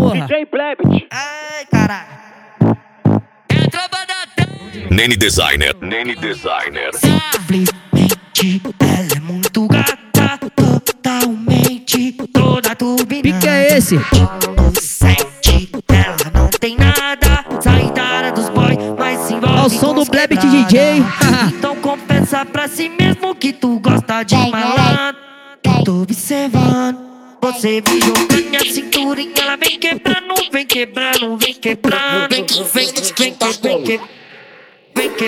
porra. DJ Blebit. Ai, caralho. É tropa da Nene Designer. Nene Designer. Simplesmente ela é muito gata, totalmente toda turbinada. Pique é esse? Inocente, ela não tem nada, sai da área dos boys, mas se envolve Ao som com do os Blebit quebrada. DJ. Então compensa pra si mesmo que tu gosta de malandro. Tô observando, você vem jogando minha cinturinha, ela vem quebrando, vem quebrando, vem quebrando, vem que vem que vem que vem que vem que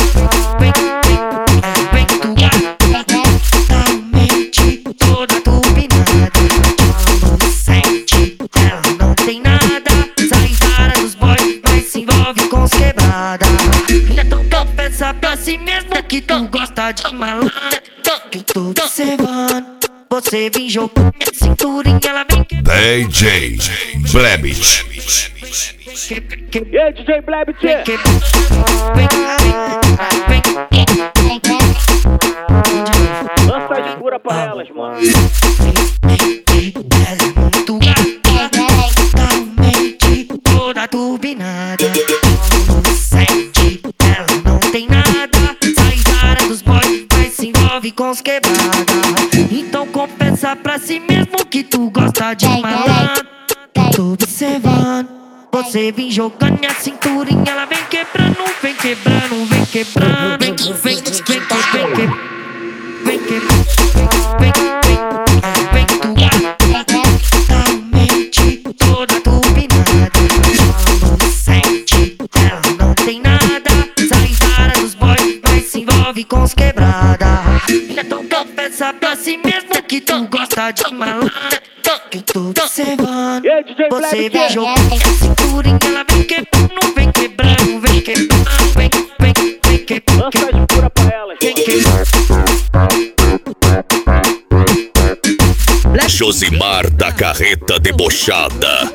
vem tu totalmente toda turbinada. Inocente, ela não tem nada, sai da área dos boys, mas se envolve com os quebrada. Então compensa pra si mesmo que tu gosta de malandro. Que tô observando, você vem jogando minha cinturinha, ela vem quebrando. DJ Blebit. E aí, DJ Blebit? Lança a escura pra elas, mano. Ela é muito gata, totalmente toda turbinada. Inocente, ela não tem nada, sai da área dos boys, mas se envolve com os quebrada. Então compensa pra si mesmo que tu gosta de malandro. Tô observando, você vem jogando minha cinturinha, ela vem quebrando, vem quebrando, vem quebrando, vem que vem que vem que vem que vem que vem vem tu totalmente toda turbinada. Inocente, ela não tem nada, sai da área dos boys, mas se envolve com os quebrada. Então compensa pra si mesmo que tu gosta de malandro. Que tô observando, E aí, DJ você Blebit? vem jogando minha cinturinha, ela vem quebrando, vem quebrando, vem quebrando, vem quebrando, Lança a escura pra elas. vem quebrando. Josimar da Carreta Debochada.